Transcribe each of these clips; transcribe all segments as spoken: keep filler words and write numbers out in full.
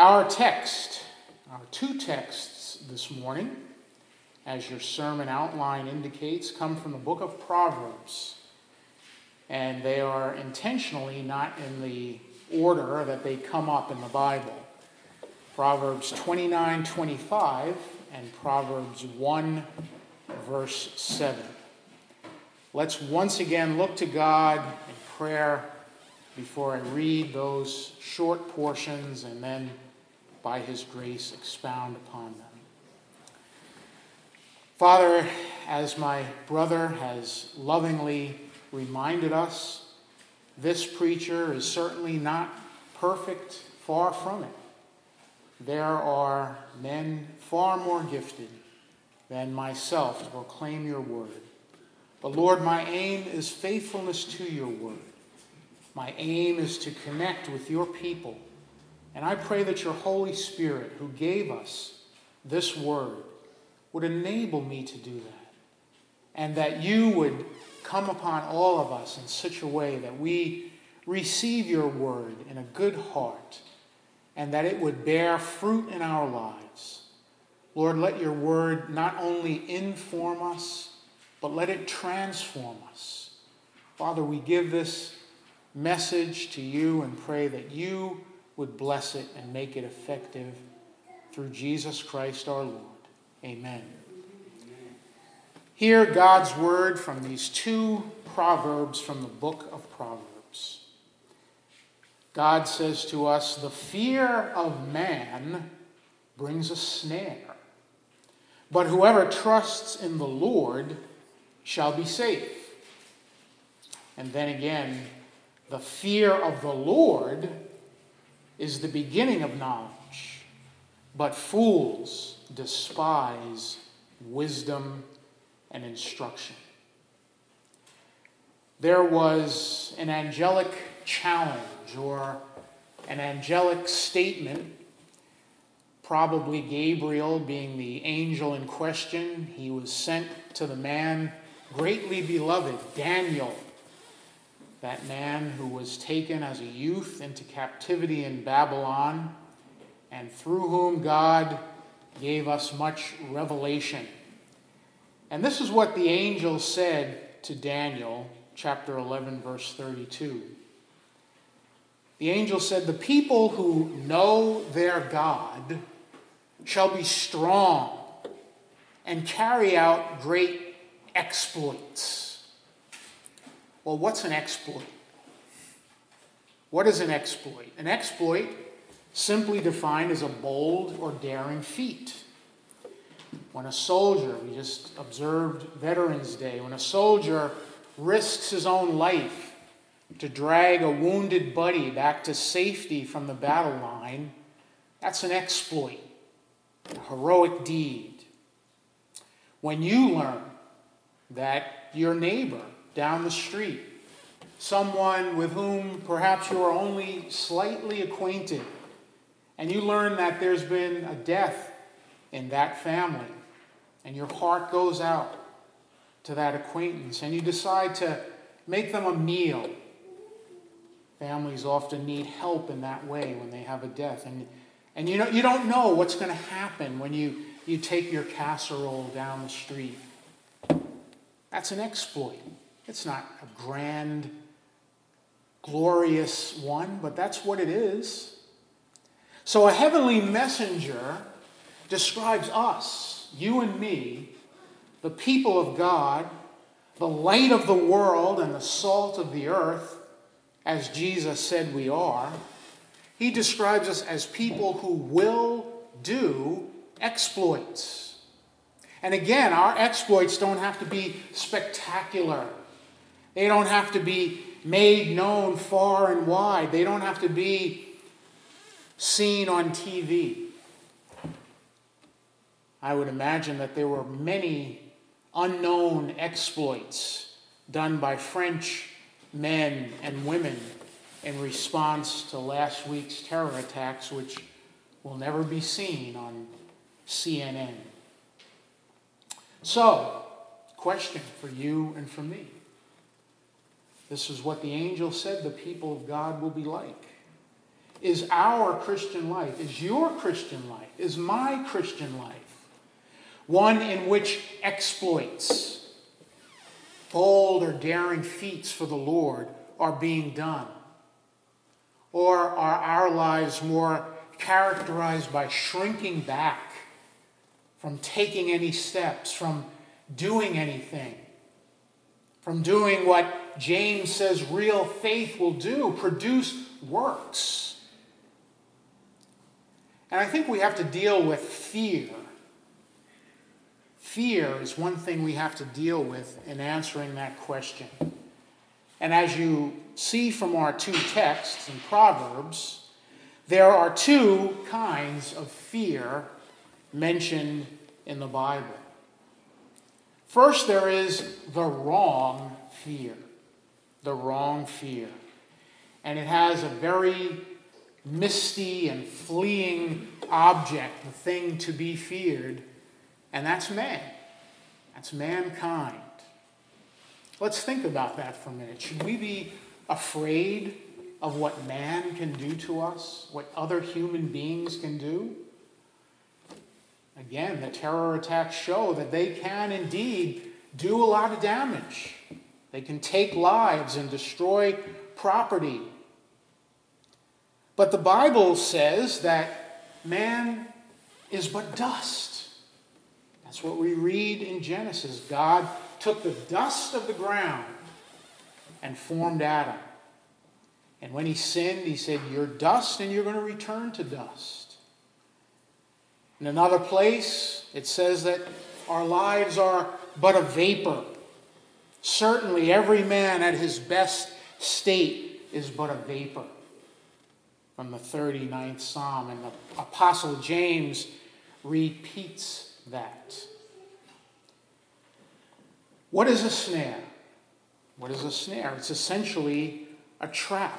Our text, our two texts this morning, as your sermon outline indicates, come from the book of Proverbs. And they are intentionally not in the order that they come up in the Bible. Proverbs twenty-nine twenty-five and Proverbs one, verse seven. Let's once again look to God in prayer before I read those short portions and then, by His grace, expound upon them. Father, as my brother has lovingly reminded us, this preacher is certainly not perfect, far from it. There are men far more gifted than myself to proclaim your word. But Lord, my aim is faithfulness to your word. My aim is to connect with your people. And I pray that your Holy Spirit, who gave us this word, would enable me to do that. And that you would come upon all of us in such a way that we receive your word in a good heart, and that it would bear fruit in our lives. Lord, let your word not only inform us, but let it transform us. Father, we give this message to you and pray that you would bless it and make it effective through Jesus Christ our Lord. Amen. Hear God's word from these two proverbs from the book of Proverbs. God says to us, "The fear of man brings a snare, but whoever trusts in the Lord shall be safe." And then again, "The fear of the Lord is the beginning of knowledge, but fools despise wisdom and instruction." There was an angelic challenge or an angelic statement, probably Gabriel being the angel in question. He was sent to the man greatly beloved, Daniel, that man who was taken as a youth into captivity in Babylon, and through whom God gave us much revelation. And this is what the angel said to Daniel, chapter eleven, verse thirty-two. The angel said, "The people who know their God shall be strong and carry out great exploits." Well, what's an exploit? What is an exploit? An exploit, simply defined, as a bold or daring feat. When a soldier, we just observed Veterans Day, when a soldier risks his own life to drag a wounded buddy back to safety from the battle line, that's an exploit, a heroic deed. When you learn that your neighbor down the street, someone with whom perhaps you are only slightly acquainted, and you learn that there's been a death in that family, and your heart goes out to that acquaintance, and you decide to make them a meal. Families often need help in that way when they have a death. And, and you know, you don't know what's going to happen when you, you take your casserole down the street. That's an exploit. It's not a grand, glorious one, but that's what it is. So a heavenly messenger describes us, you and me, the people of God, the light of the world and the salt of the earth, as Jesus said we are. He describes us as people who will do exploits. And again, our exploits don't have to be spectacular. They don't have to be made known far and wide. They don't have to be seen on T V. I would imagine that there were many unknown exploits done by French men and women in response to last week's terror attacks, which will never be seen on C N N. So, question for you and for me. This is what the angel said the people of God will be like. is our Christian life, is your Christian life, is my Christian life one in which exploits, bold or daring feats for the Lord are being done? Or are our lives more characterized by shrinking back from taking any steps, from doing anything, from doing what James says real faith will do, produce works? And I think we have to deal with fear. Fear is one thing we have to deal with in answering that question. And as you see from our two texts in Proverbs, there are two kinds of fear mentioned in the Bible. First, there is the wrong fear. The wrong fear. And it has a very misty and fleeing object, the thing to be feared, and that's man. That's mankind. Let's think about that for a minute. Should we be afraid of what man can do to us? What other human beings can do? Again, the terror attacks show that they can indeed do a lot of damage. They can take lives and destroy property. But the Bible says that man is but dust. That's what we read in Genesis. God took the dust of the ground and formed Adam. And when he sinned, he said, "You're dust and you're going to return to dust." In another place, it says that our lives are but a vapor. Certainly, every man at his best state is but a vapor. From the thirty-ninth Psalm, and the Apostle James repeats that. What is a snare? What is a snare? It's essentially a trap.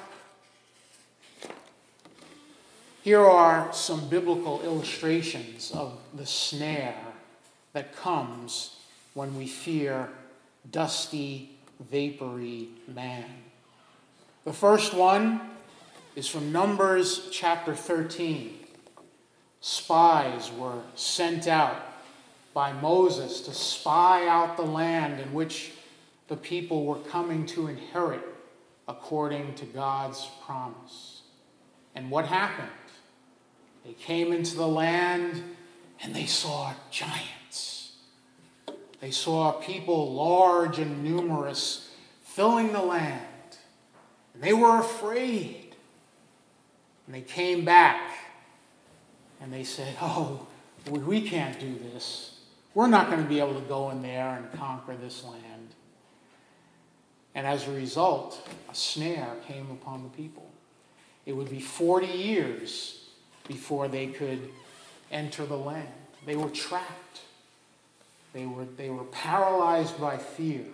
Here are some biblical illustrations of the snare that comes when we fear dusty, vapory man. The first one is from Numbers chapter thirteen. Spies were sent out by Moses to spy out the land in which the people were coming to inherit according to God's promise. And what happened? They came into the land and they saw giants. They saw people large and numerous filling the land. And they were afraid. And they came back and they said, "Oh, we can't do this. We're not going to be able to go in there and conquer this land." And as a result, a snare came upon the people. It would be forty years before they could enter the land. They were trapped. They were, they were paralyzed by fear.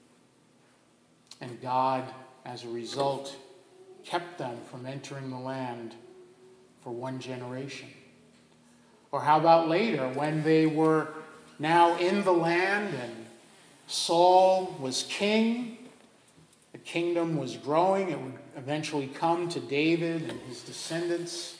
And God, as a result, kept them from entering the land for one generation. Or how about later, when they were now in the land and Saul was king, the kingdom was growing, it would eventually come to David and his descendants.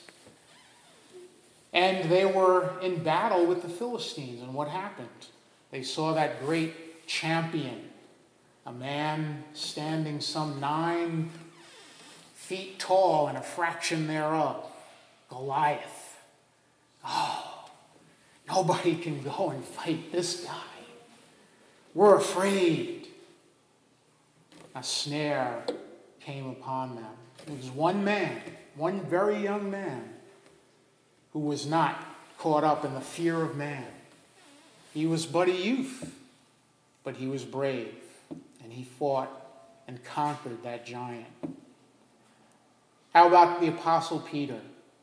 And they were in battle with the Philistines. And what happened? They saw that great champion, a man standing some nine feet tall and a fraction thereof, Goliath. Oh, nobody can go and fight this guy. We're afraid. A snare came upon them. It was one man, one very young man, who was not caught up in the fear of man. He was but a youth, but he was brave, and he fought and conquered that giant. How about the Apostle Peter?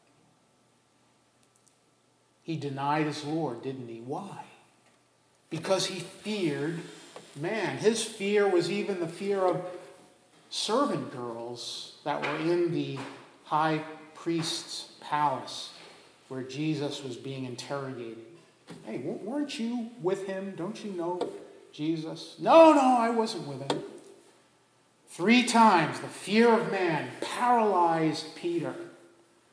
He denied his Lord, didn't he? Why? Because he feared man. His fear was even the fear of servant girls that were in the high priest's palace where Jesus was being interrogated. Hey, weren't you with him? Don't you know Jesus? No, no, I wasn't with him. Three times the fear of man paralyzed Peter.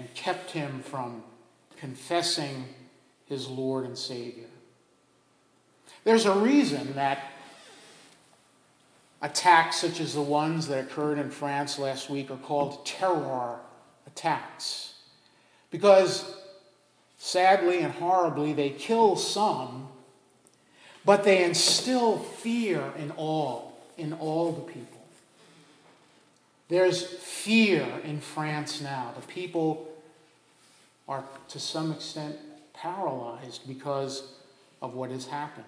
and kept him from confessing his Lord and Savior. There's a reason that attacks such as the ones that occurred in France last week are called terror attacks. Because sadly and horribly, they kill some, but they instill fear in all, in all the people. There's fear in France now. The people are to some extent paralyzed because of what has happened.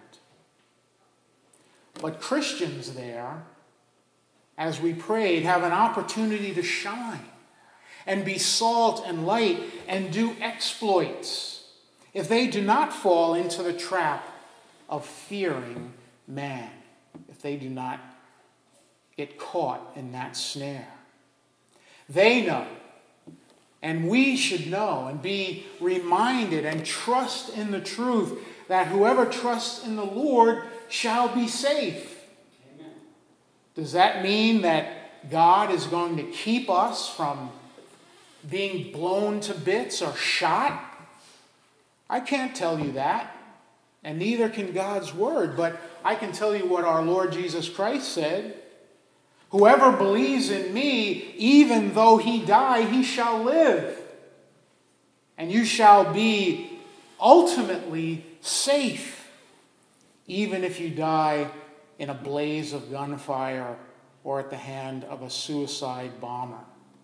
But Christians there, as we prayed, have an opportunity to shine and be salt and light and do exploits if they do not fall into the trap of fearing man, if they do not get caught in that snare. They know, and we should know and be reminded and trust in the truth that whoever trusts in the Lord shall be safe. Amen. Does that mean that God is going to keep us from being blown to bits or shot? I can't tell you that, and neither can God's word, but I can tell you what our Lord Jesus Christ said. Whoever believes in me, even though he die, he shall live. And you shall be ultimately safe, even if you die in a blaze of gunfire or at the hand of a suicide bomber.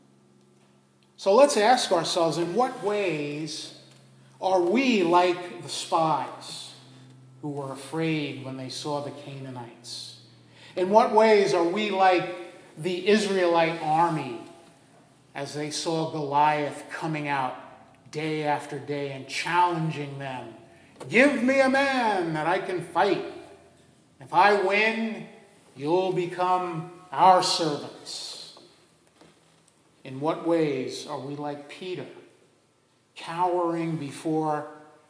So let's ask ourselves, in what ways are we like the spies who were afraid when they saw the Canaanites? In what ways are we like the Israelite army as they saw Goliath coming out day after day and challenging them? Give me a man that I can fight. If I win, you'll become our servants. In what ways are we like Peter, cowering before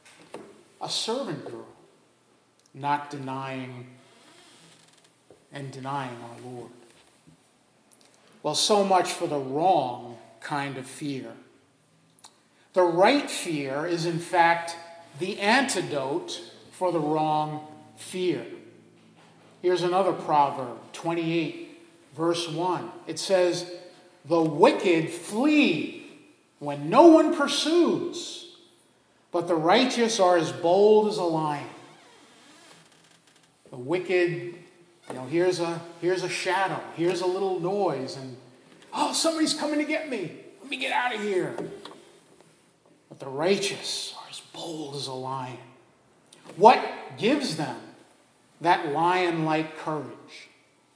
a servant girl, not denying and denying our Lord? Well, so much for the wrong kind of fear. The right fear is, in fact, the antidote for the wrong fear. Here's another proverb, twenty-eight, verse one. It says, "The wicked flee when no one pursues, but the righteous are as bold as a lion." The wicked, you know, here's a, here's a shadow, here's a little noise, and, oh, somebody's coming to get me. Let me get out of here. But the righteous are as bold as a lion. What gives them that lion-like courage?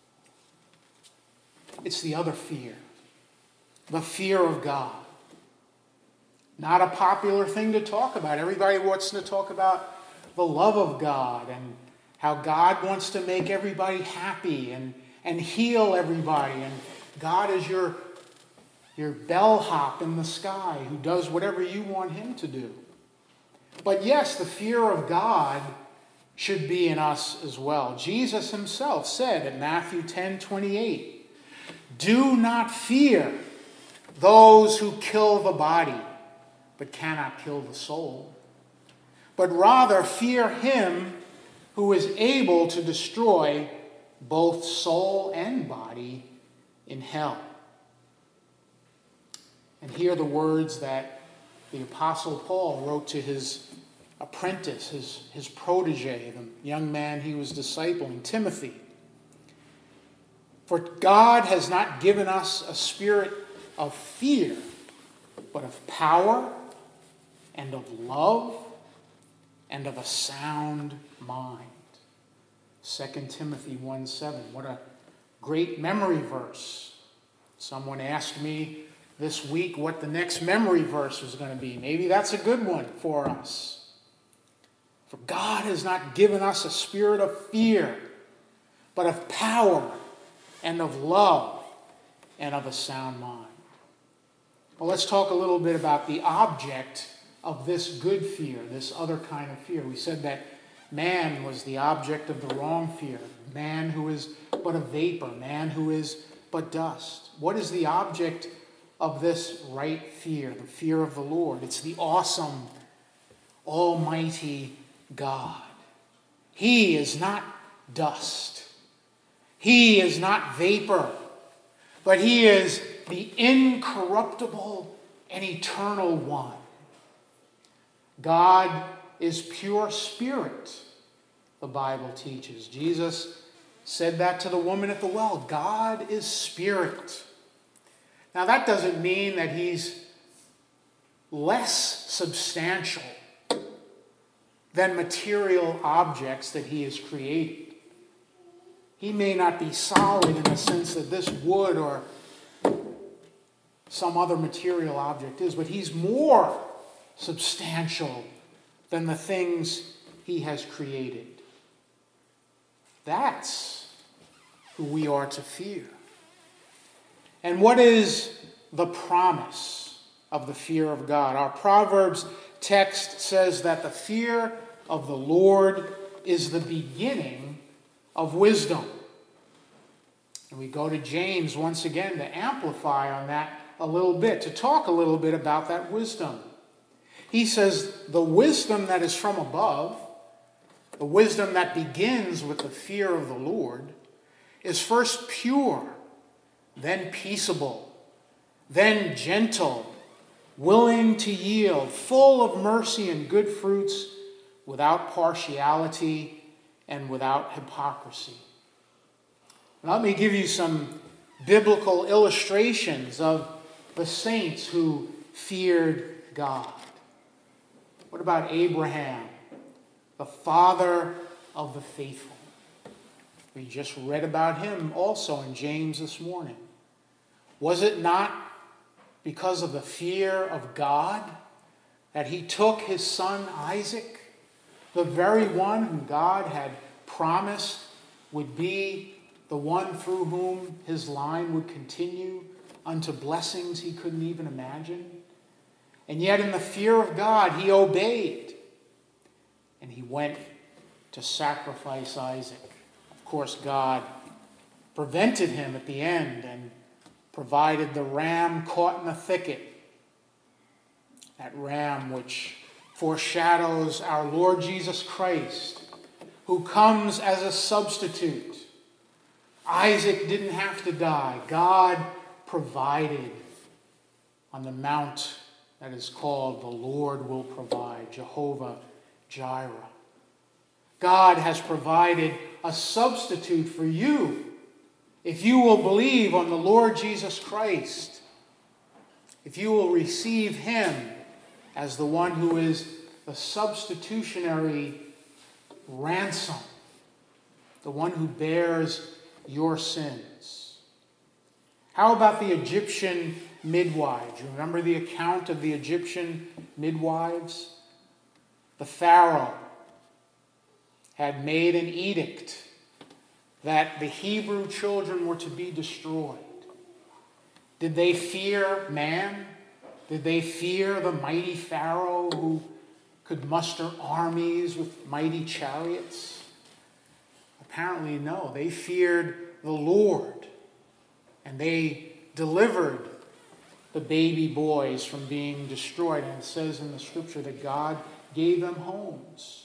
It's the other fear, the fear of God. Not a popular thing to talk about. Everybody wants to talk about the love of God and how God wants to make everybody happy and, and heal everybody. And God is your, your bellhop in the sky who does whatever you want him to do. But yes, the fear of God should be in us as well. Jesus himself said in Matthew ten twenty-eight, "Do not fear those who kill the body, but cannot kill the soul, but rather fear him who is able to destroy both soul and body in hell." And hear the words that the Apostle Paul wrote to his apprentice, his, his protege, the young man he was discipling, Timothy. "For God has not given us a spirit of fear, but of power and of love and of a sound mind." Second Timothy one seven. What a great memory verse. Someone asked me this week what the next memory verse was going to be. Maybe that's a good one for us. "For God has not given us a spirit of fear, but of power and of love and of a sound mind." Well, let's talk a little bit about the object of this good fear, this other kind of fear. We said that man was the object of the wrong fear. Man who is but a vapor, man who is but dust. What is the object of this right fear, the fear of the Lord. It's the awesome, almighty God. He is not dust. He is not vapor, but he is the incorruptible and eternal one. God is pure spirit, the Bible teaches. Jesus said that to the woman at the well. God is spirit. Now that doesn't mean that he's less substantial than material objects that he has created. He may not be solid in the sense that this wood or some other material object is, but he's more substantial than the things he has created. That's who we are to fear. And what is the promise of the fear of God? Our Proverbs text says that the fear of the Lord is the beginning of wisdom. And we go to James once again to amplify on that a little bit, to talk a little bit about that wisdom. He says the wisdom that is from above, the wisdom that begins with the fear of the Lord, is first pure, then peaceable, then gentle, willing to yield, full of mercy and good fruits, without partiality and without hypocrisy. Let me give you some biblical illustrations of the saints who feared God. What about Abraham, the father of the faithful? We just read about him also in James this morning. Was it not because of the fear of God that he took his son Isaac, the very one whom God had promised would be the one through whom his line would continue unto blessings he couldn't even imagine? And yet in the fear of God, he obeyed. And he went to sacrifice Isaac. Of course, God prevented him at the end and provided the ram caught in the thicket. That ram which foreshadows our Lord Jesus Christ, who comes as a substitute. Isaac didn't have to die. God provided on the mount that is called the Lord will provide, Jehovah Jireh. God has provided a substitute for you if you will believe on the Lord Jesus Christ, if you will receive him as the one who is the substitutionary ransom, the one who bears your sins. How about the Egyptian midwives? You remember the account of the Egyptian midwives? The Pharaoh had made an edict that the Hebrew children were to be destroyed. Did they fear man? Did they fear the mighty Pharaoh who could muster armies with mighty chariots? Apparently, no. They feared the Lord, and they delivered the baby boys from being destroyed. And it says in the scripture that God gave them homes.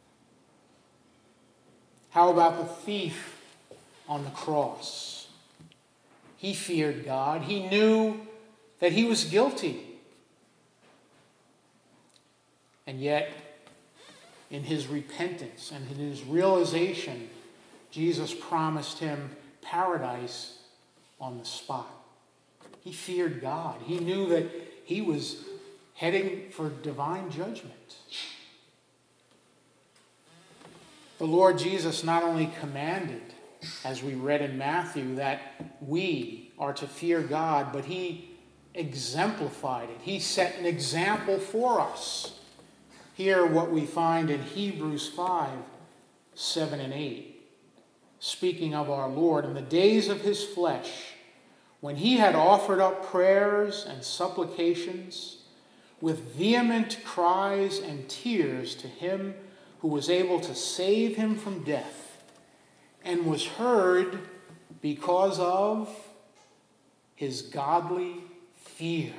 How about the thief on the cross? He feared God. He knew that he was guilty. And yet, in his repentance and in his realization, Jesus promised him paradise on the spot. He feared God. He knew that he was heading for divine judgment. The Lord Jesus not only commanded, as we read in Matthew, that we are to fear God, but he exemplified it. He set an example for us. Hear what we find in Hebrews five, seven and eight. Speaking of our Lord, in the days of his flesh, when he had offered up prayers and supplications with vehement cries and tears to him who was able to save him from death, and was heard because of his godly fear.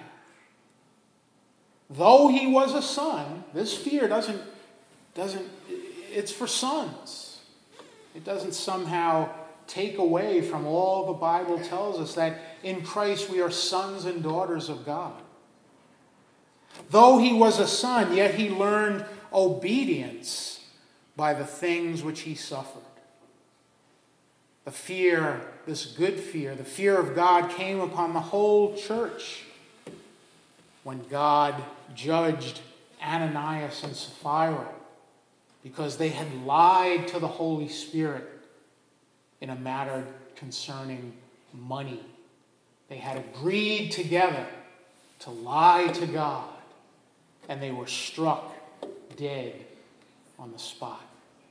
Though he was a son, this fear doesn't, doesn't, it's for sons. It doesn't somehow take away from all the Bible tells us that in Christ we are sons and daughters of God. Though he was a son, yet he learned obedience by the things which he suffered. The fear, this good fear, the fear of God came upon the whole church when God judged Ananias and Sapphira because they had lied to the Holy Spirit in a matter concerning money. They had agreed together to lie to God, and they were struck dead on the spot.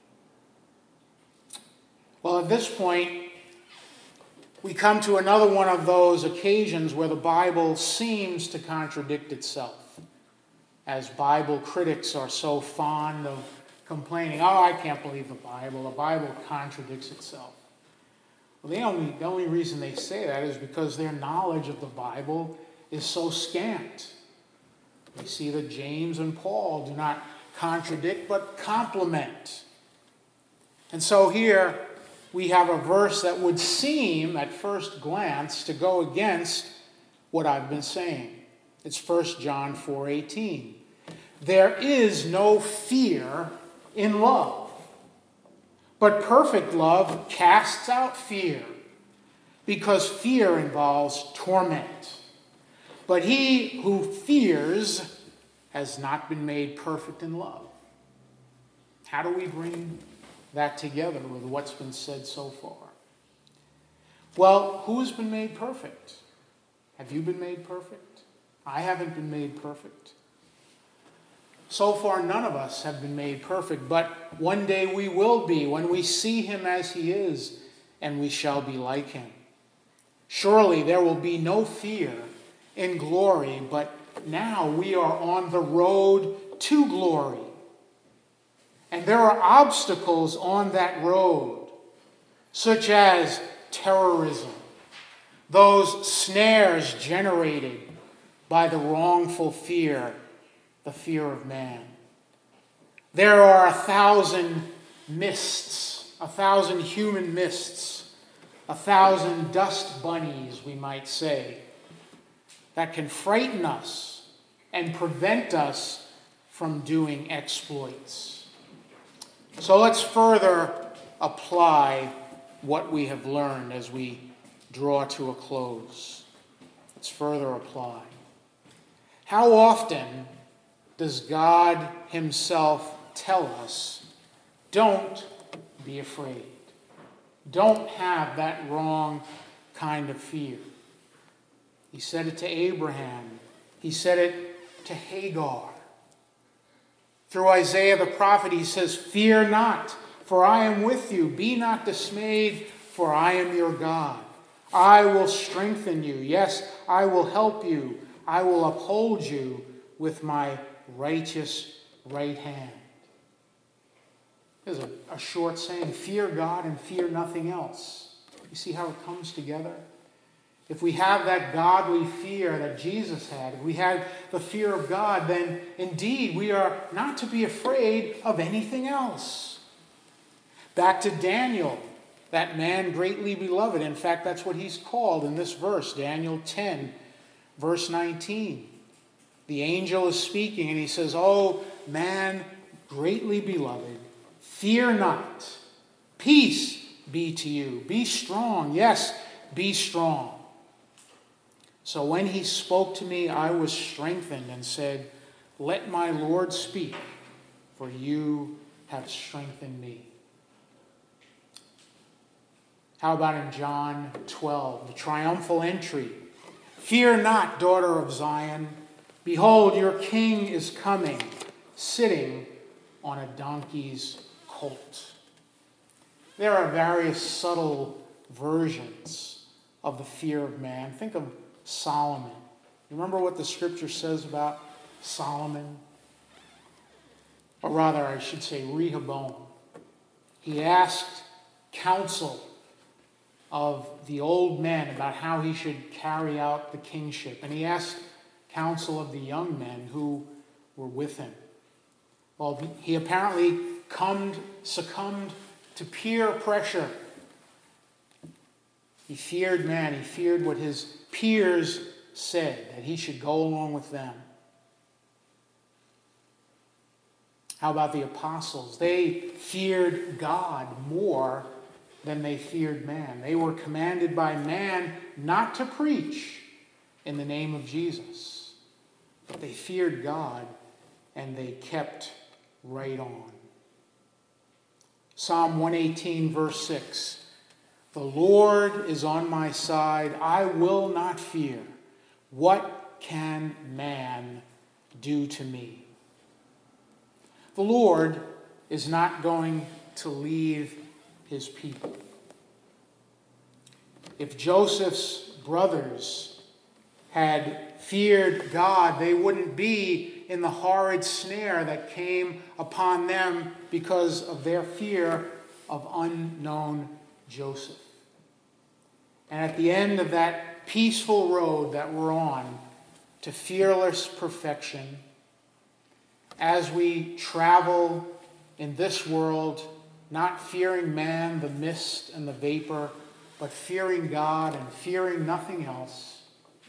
Well, at this point, we come to another one of those occasions where the Bible seems to contradict itself, as Bible critics are so fond of complaining, oh, I can't believe the Bible. The Bible contradicts itself. Well, the only, the only reason they say that is because their knowledge of the Bible is so scant. We see that James and Paul do not contradict, but complement. And so here we have a verse that would seem, at first glance, to go against what I've been saying. It's First John four eighteen. There is no fear in love, but perfect love casts out fear, because fear involves torment. But he who fears has not been made perfect in love. How do we bring that together with what's been said so far? Well, who has been made perfect? Have you been made perfect? I haven't been made perfect. So far, none of us have been made perfect, but one day we will be when we see him as he is, and we shall be like him. Surely there will be no fear in glory, but now we are on the road to glory. And there are obstacles on that road, such as terrorism, those snares generated by the wrongful fear, the fear of man. There are a thousand mists, a thousand human mists, a thousand dust bunnies, we might say, that can frighten us and prevent us from doing exploits. So let's further apply what we have learned as we draw to a close. Let's further apply. How often does God himself tell us, don't be afraid. Don't have that wrong kind of fear. He said it to Abraham. He said it to Hagar. Through Isaiah the prophet, he says, fear not, for I am with you. Be not dismayed, for I am your God. I will strengthen you. Yes, I will help you. I will uphold you with my righteous right hand. There's a, a short saying, fear God and fear nothing else. You see how it comes together? If we have that godly fear that Jesus had, if we have the fear of God, then indeed we are not to be afraid of anything else. Back to Daniel, that man greatly beloved. In fact, that's what he's called in this verse, Daniel ten, verse nineteen. The angel is speaking and he says, oh, man greatly beloved, fear not. Peace be to you. Be strong. Yes, be strong. So when he spoke to me, I was strengthened and said, let my Lord speak, for you have strengthened me. How about in John twelve, the triumphal entry? Fear not, daughter of Zion. Behold, your king is coming, sitting on a donkey's colt. There are various subtle versions of the fear of man. Think of Solomon. Remember what the scripture says about Solomon? Or rather, I should say Rehoboam. He asked counsel of the old men about how he should carry out the kingship. And he asked counsel of the young men who were with him. Well, he apparently succumbed, succumbed to peer pressure. He feared man. He feared what his peers said, that he should go along with them. How about the apostles? They feared God more than they feared man. They were commanded by man not to preach in the name of Jesus. But they feared God, and they kept right on. Psalm one eighteen, verse six. The Lord is on my side. I will not fear. What can man do to me? The Lord is not going to leave his people. If Joseph's brothers had feared God, they wouldn't be in the horrid snare that came upon them because of their fear of unknown Joseph. And at the end of that peaceful road that we're on to fearless perfection, as we travel in this world, not fearing man, the mist and the vapor, but fearing God and fearing nothing else,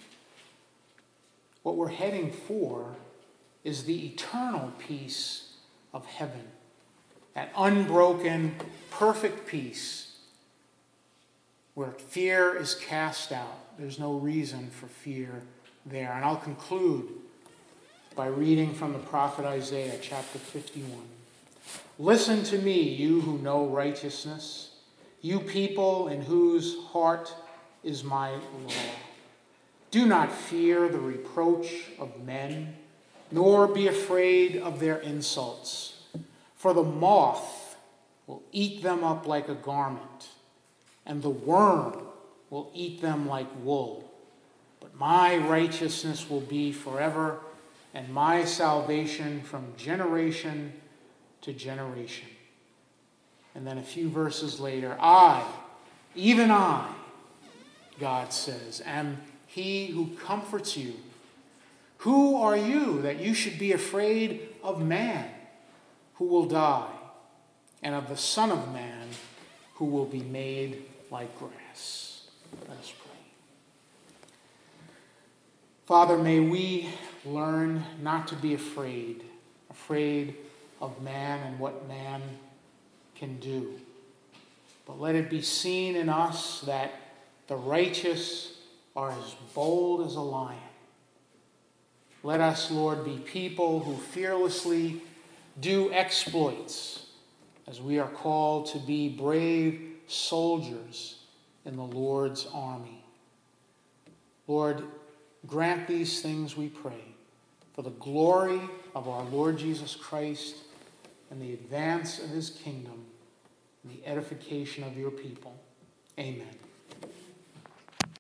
what we're heading for is the eternal peace of heaven. That unbroken, perfect peace where fear is cast out. There's no reason for fear there. And I'll conclude by reading from the prophet Isaiah, chapter fifty-one. Listen to me, you who know righteousness, you people in whose heart is my law. Do not fear the reproach of men, nor be afraid of their insults. For the moth will eat them up like a garment, and the worm will eat them like wool. But my righteousness will be forever, and my salvation from generation to generation. And then a few verses later, I, even I, God says, am he who comforts you. Who are you that you should be afraid of man who will die, and of the Son of Man who will be made like grass? Let us pray. Father, may we learn not to be afraid, afraid of man and what man can do. But let it be seen in us that the righteous are as bold as a lion. Let us, Lord, be people who fearlessly do exploits as we are called to be brave soldiers in the Lord's army. Lord, grant these things, we pray, for the glory of our Lord Jesus Christ and the advance of his kingdom and the edification of your people. Amen.